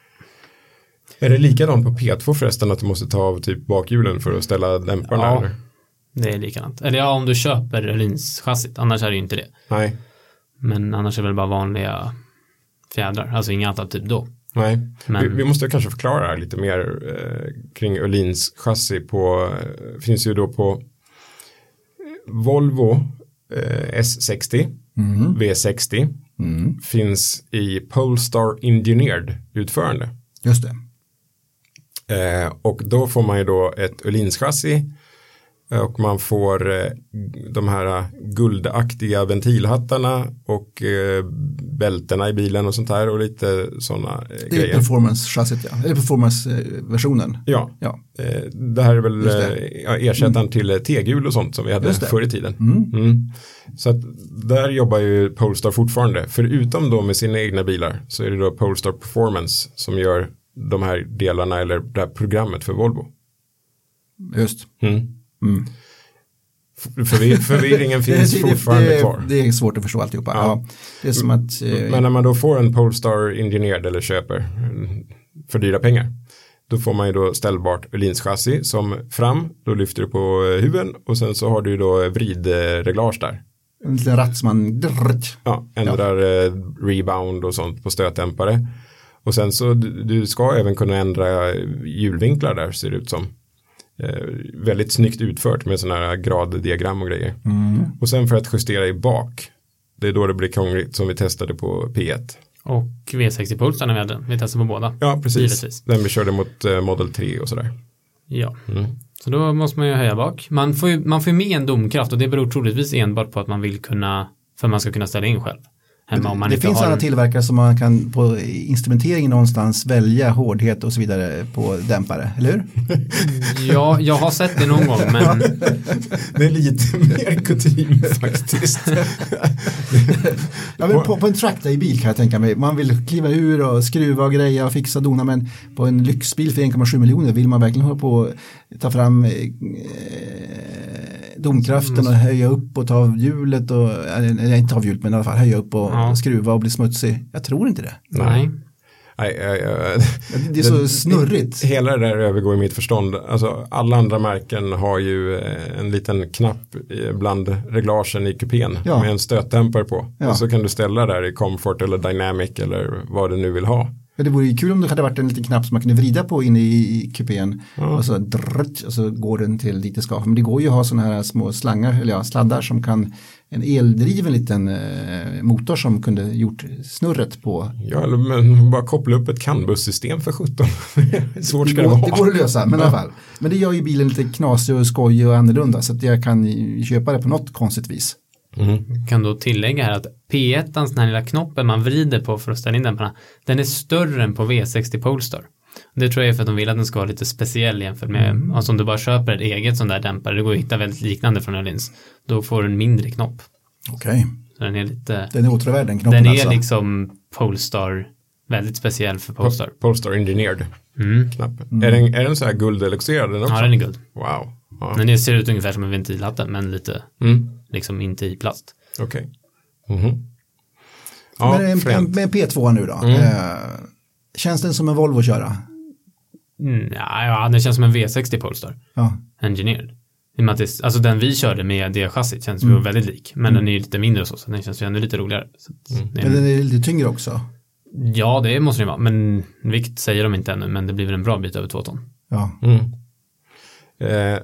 Är det likadant på P två förresten att du måste ta av typ bakhjulen för att ställa dämparna? Ja, eller? det är likadant. Eller ja, om du köper Öhlins chassit. Annars är det ju inte det. Nej. Men annars är det väl bara vanliga fjädrar. Alltså inga annat typ då. Nej. Men... Vi, vi måste kanske förklara här lite mer eh, kring Öhlins chassi på, eh, finns ju då på Volvo eh, S sextio, Mm. V sextio, Mm. finns i Polestar Engineered utförande. Just det. Eh, och då får man ju då ett Öhlins chassi och man får eh, de här guldaktiga ventilhattarna och eh, bältena i bilen och sånt här och lite sådana eh, Det är grejer. performance-chassit, ja. Eller performance-versionen. Ja, Ja. eh, det här är väl det. eh, ja, ersättaren mm. till eh, T-gul och sånt som vi hade Just det. förr i tiden. Mm. Mm. Så att där jobbar ju Polestar fortfarande. Förutom då med sina egna bilar så är det då Polestar Performance som gör de här delarna eller det här programmet för Volvo. Just. Mm. Mm. Förvir- förvirringen finns det, det, fortfarande det, kvar. Det är svårt att förstå alltihopa. Ja. Ja, det är som att... Eh, Men när man då får en Polestar Engineered eller köper för dyra pengar då får man ju då ställbart Öhlins chassi som fram, då lyfter du på huven och sen så har du ju då vridreglage där. en liten ratt som man... Drrrt. Ja, ändrar ja. Eh, rebound och sånt på stötdämpare. Och sen så du, du ska även kunna ändra hjulvinklar där ser det ut som. Eh, väldigt snyggt utfört med sådana här graddiagram och grejer. Mm. Och sen för att justera i bak, det är då det blir krångligt som vi testade på P ett. Och V sextio Polestar när vi hade den. Vi testade på båda. Ja, precis. Givetvis. Den vi körde mot eh, Model tre och sådär. Ja. Mm. Så då måste man ju höja bak. Man får ju, man får ju med en domkraft och det beror troligtvis enbart på att man vill kunna, för man ska kunna ställa in själv. Hemma, om man det inte finns har... andra tillverkare som man kan på instrumenteringen någonstans välja hårdhet och så vidare på dämpare, eller hur? Ja, jag har sett det någon gång, men... Det är lite mer kutym faktiskt. Ja, men på, på en trackday-bil kan jag tänka mig, man vill kliva ur och skruva och greja och fixa och dona, men på en lyxbil för en komma sju miljoner vill man verkligen hålla på att ta fram eh, domkraften och höja upp och ta av hjulet och, eller inte ta av hjulet men i alla fall höja upp och ja. skruva och bli smutsig. Jag tror inte det. Nej. Nej, nej, nej. Det är så snurrigt. Hela det där övergår i mitt förstånd. Alltså, alla andra märken har ju en liten knapp bland reglagen i kupén ja. med en stötdämpare på. Ja. Och så kan du ställa där i comfort eller dynamic eller vad du nu vill ha. Ja, det vore ju kul om det hade varit en liten knapp som man kunde vrida på inne i kupén ja. och, så drrrt, och så går den till dit det ska. Men det går ju att ha sådana här små slangar eller ja, sladdar som kan en eldriven liten eh, motor som kunde gjort snurret på. Ja, eller men, bara koppla upp ett CAN-bussystem för sjutton. Svårt ska det, går, det vara. Det går att lösa, men ja. i alla fall. Men det gör ju bilen lite knasig och skojig och annorlunda så att jag kan köpa det på något konstigt vis. Mm. Kan då tillägga här att P ett, den här lilla knoppen man vrider på för att ställa in dämparna, den är större än på V sextio Polestar. Det tror jag är för att de vill att den ska vara lite speciell jämfört med, mm. alltså om du bara köper ett eget sån där dämpare, det går att hitta väldigt liknande från Öhlins, då får du en mindre knopp. Okej. Okay. Så den är lite... Den är återvärd den knoppen. Den är alltså. liksom Polestar, väldigt speciell för Polestar. Polestar Engineered. Mm. Knappen. Mm. Är, den, är den så här guldeluxerad den också? Ja, den är guld. Wow. Ja. Men det ser ut ungefär som en ventilhatte, men lite mm. liksom inte i plast. Okej. Okay. Mm-hmm. Ja, men en, med en P två nu då. Mm. Eh, känns den som en Volvo att köra? Mm, ja, ja, den känns som en V sextio Polestar. Ja. Engineered. Alltså den vi körde med det chassit känns mm. väldigt lik. Men mm. den är lite mindre och så, så den känns ju ännu lite roligare. Så mm. är, men den är lite tyngre också? Ja, det måste den vara. Men vikt säger de inte ännu, men det blir väl en bra bit över två ton. Ja. Mm. Eh,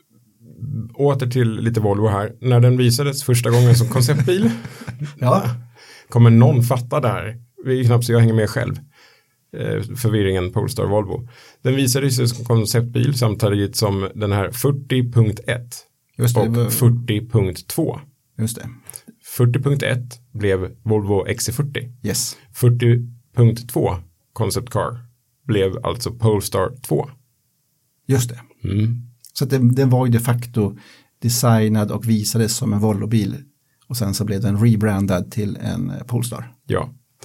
åter till lite Volvo här. När den visades första gången som konceptbil ja. kommer någon fatta det här. Det är knappt så jag hänger med själv. Eh, förvirringen Polestar Volvo. Den visades sig som konceptbil samtidigt som den här fyrtio punkt ett Just det, och var... fyrtio punkt två. Just det. fyrtio punkt ett blev Volvo X C fyrtio. Yes. fyrtio punkt två Concept Car blev alltså Polestar två. Just det. Mm. Så att den, den var ju de facto designad och visades som en Volvo-bil. Och sen så blev den rebrandad till en Polestar. Ja.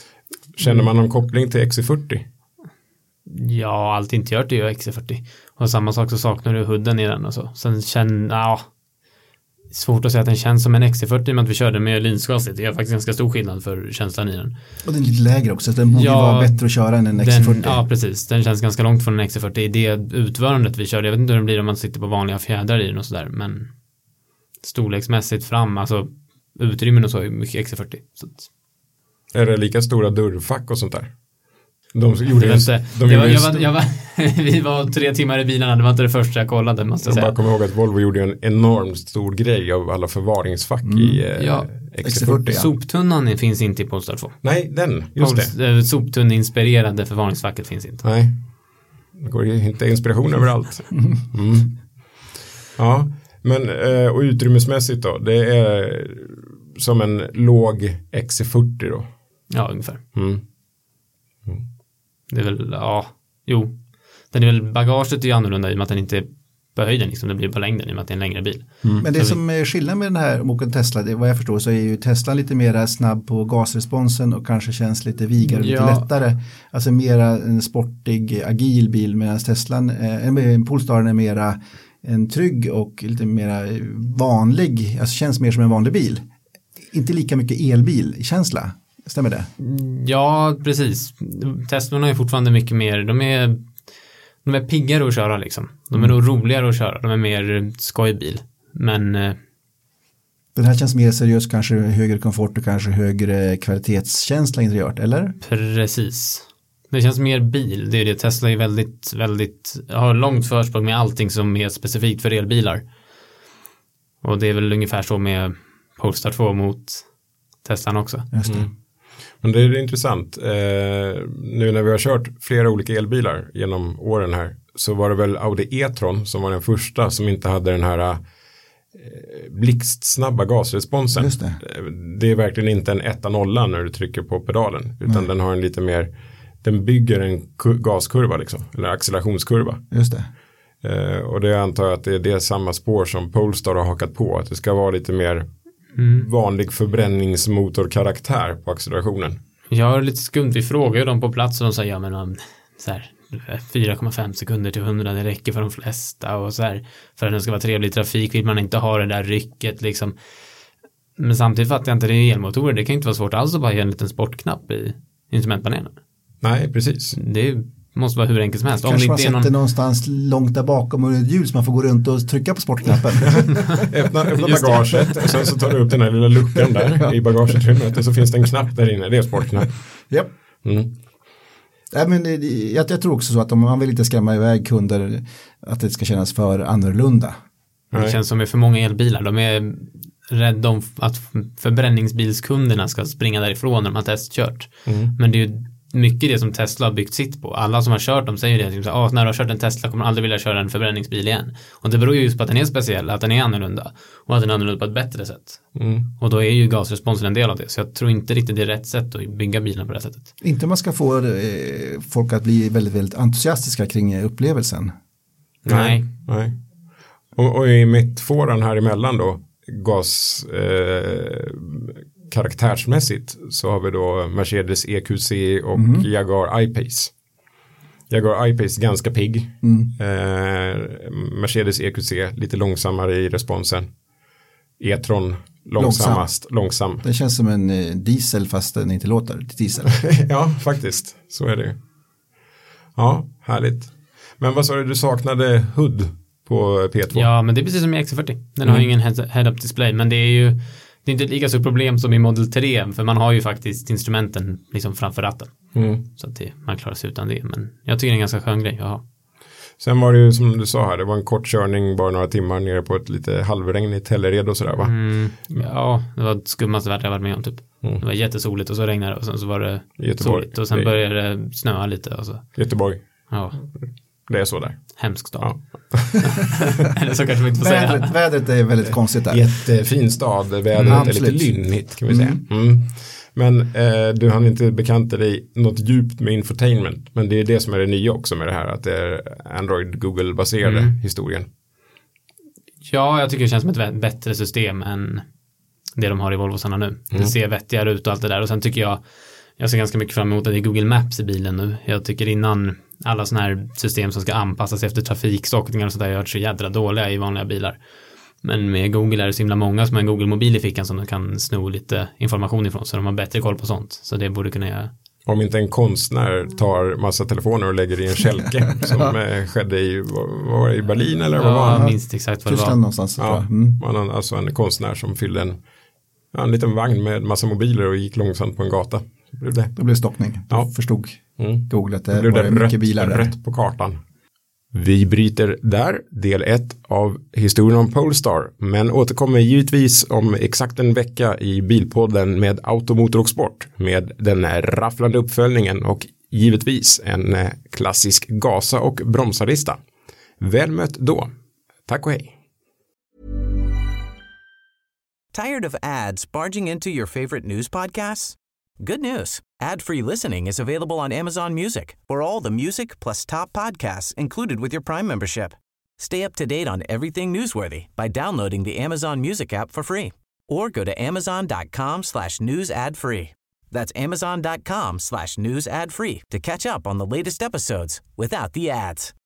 Känner man någon koppling till X C fyrtio? Ja, allt inte gör det ju X C fyrtio. Och samma sak så saknar du hooden i den och så. Sen känner, ja, svårt att säga att den känns som en X C fyrtio, men att vi körde med linsgaset. Det är faktiskt ganska stor skillnad för känslan i den. Och den är lite lägre också, så den borde ja, vara bättre att köra än en X C fyrtio. Den, ja, precis. Den känns ganska långt från en X C fyrtio. I det utförandet vi körde, jag vet inte hur den blir om man sitter på vanliga fjädrar i den och sådär, men storleksmässigt fram, alltså utrymmen och så är mycket X C fyrtio. Så att... Är det lika stora dörrfack och sånt där? De gjorde det en, inte, de jag var, jag var, jag var, vi var tre timmar i bilarna, det var inte det första jag kollade, måste jag säga. Jag bara kommer ihåg att Volvo gjorde en enormt stor grej av alla förvaringsfack mm. i eh, ja, X C fyrtio. Ja. Soptunnan finns inte i Polestar två. Nej, den, just Pols, det. Soptunninspirerade förvaringsfacket finns inte. Nej, det går ju inte inspiration överallt. Mm. Ja, men eh, och utrymmesmässigt då, det är som en låg X C fyrtio då? Ja, ungefär. Mm. Mm. Det är väl, ja, jo. Den är väl, bagaget är ju annorlunda i och med att den inte är på höjden, liksom, det blir på längden i och med att det är en längre bil. Mm. Men det så som är skillnad med den här moken Tesla, det, vad jag förstår så är ju Tesla lite mer snabb på gasresponsen och kanske känns lite vigare och ja. lite lättare. Alltså mera en sportig, agil bil, medan Teslan, eh, Polestaren är mera en trygg och lite mera vanlig, alltså känns mer som en vanlig bil. Inte lika mycket elbil-känsla. Stämmer det? Ja, precis. Teslorna är fortfarande mycket mer, de är, de är piggare att köra liksom. De är mm. nog roligare att köra, de är mer skojbil. Men den här känns mer seriös, kanske högre komfort och kanske högre kvalitetskänsla interiört, eller? Precis. Det känns mer bil, det är det. Tesla är väldigt, väldigt, har långt försprång med allting som är specifikt för elbilar. Och det är väl ungefär så med Polestar två mot Teslan också. Just det. Mm. Men det är intressant. Eh, nu när vi har kört flera olika elbilar genom åren här, så var det väl Audi e-tron som var den första som inte hade den här eh, blixtsnabba gasresponsen. Just det. Det är verkligen inte en etta nolla när du trycker på pedalen, utan mm. den har en lite mer, den bygger en ku- gaskurva liksom, eller accelerationskurva. Just det. Eh, och det antar jag att det är det samma spår som Polestar har hakat på, att det ska vara lite mer Mm. vanlig förbränningsmotorkaraktär på accelerationen. Jag har lite skumt, vi frågar ju dem på plats och de säger ja men um, så här, fyra komma fem sekunder till hundra, det räcker för de flesta och så här, för att det ska vara trevlig trafik vill man inte ha det där rycket liksom. Men samtidigt fattar jag inte, det är elmotorer, det kan inte vara svårt alls att bara ge en liten sportknapp i instrumentpanelen. Nej, precis. Det är måste vara hur enkelt som helst. Kanske om det man inte sätter någon... någonstans långt där bakom och ett hjul så man får gå runt och trycka på sportknappen. öppna öppna bagaget och sen så tar du upp den här lilla luckan där ja. i bagageutrymmet och så finns det en knapp där inne, det är sportknapp. Japp. Mm. Ja, men jag, jag tror också så att om man vill inte skrämma iväg kunder att det ska kännas för annorlunda. Det Nej. känns som är för många elbilar. De är rädda om att förbränningsbilskunderna ska springa därifrån när de har testkört. Mm. Men det är ju mycket det som Tesla har byggt sitt på. Alla som har kört dem säger det. Att när du har kört en Tesla kommer du aldrig vilja köra en förbränningsbil igen. Och det beror ju just på att den är speciell, att den är annorlunda. Och att den är annorlunda på ett bättre sätt. Mm. Och då är ju gasresponsen en del av det. Så jag tror inte riktigt det är rätt sätt att bygga bilen på det sättet. Inte man ska få eh, folk att bli väldigt, väldigt entusiastiska kring upplevelsen. Nej. Nej. Och, och i mitt fåran här emellan då, gas... Eh, karaktärsmässigt så har vi då Mercedes E Q C och mm. Jaguar I-Pace. Jaguar I-Pace ganska pigg. Mm. Eh, Mercedes E Q C lite långsammare i responsen. E-tron långsammast, långsam. långsam. Det känns som en eh, diesel fast den inte låter diesel. Ja, faktiskt. Så är det. Ja, härligt. Men vad sa du, du saknade H U D på P två? Ja, men det är precis som i X C fyrtio. Den mm. har ju ingen head-up display, men det är ju det är inte ett lika stort problem som i Model tre, för man har ju faktiskt instrumenten liksom framför ratten. Mm. Så att det, man klarar sig utan det. Men jag tycker det är en ganska skön grej. Jaha. Sen var det ju som du sa här, det var en kort körning, bara några timmar nere på ett lite halvregnigt Hällered och sådär va? Mm, ja, det var det skummaste värld jag varit med om typ. Mm. Det var jättesoligt och så regnade det och sen så var det Göteborg. Soligt och sen det... började det snöa lite. Och så. Göteborg. Ja. Det är så där. Hemsk stad. Ja. Eller så kanske vi inte får säga. Vädret, vädret är väldigt konstigt där. Jättefin stad. Vädret mm, är lite lynnigt kan vi säga. Mm. Mm. Men eh, du hann inte bekanta dig något djupt med infotainment. Men det är det som är det nya också med det här. Att det är Android-Google-baserade mm. historien. Ja, jag tycker det känns som ett bättre system än det de har i Volvosarna nu. Mm. Det ser vettigare ut och allt det där. Och sen tycker jag Jag ser ganska mycket fram emot att det är Google Maps i bilen nu. Jag tycker innan alla sådana här system som ska anpassas efter trafikstockningar och sådär har varit så jädra dåliga i vanliga bilar. Men med Google är det så himla många som har en Google-mobil i fickan som de kan sno lite information ifrån, så de har bättre koll på sånt. Så det borde kunna göra. Om inte en konstnär tar massa telefoner och lägger i en kälke som eh, skedde i, vad var det, i Berlin eller vad ja, var det? Minst exakt vad det Tyskland var. någonstans. Ja, mm. man, alltså en konstnär som fyllde en, ja, en liten vagn med massa mobiler och gick långsamt på en gata. Det blev det. Det blev stockning. Ja. Då förstod Mm. Google att det, Det blev var det mycket rött, bilar där. rött på kartan. Vi bryter där del ett av historien om Polestar, men återkommer givetvis om exakt en vecka i Bilpodden med Automotor och Sport med den rafflande uppföljningen och givetvis en klassisk gasa- och bromsarlista. Väl mött då. Tack och hej. Tired of ads barging into your favorite news podcasts? Good news. Ad-free listening is available on Amazon Music for all the music plus top podcasts included with your Prime membership. Stay up to date on everything newsworthy by downloading the Amazon Music app for free or go to amazon.com slash news ad free. That's amazon.com slash news ad free to catch up on the latest episodes without the ads.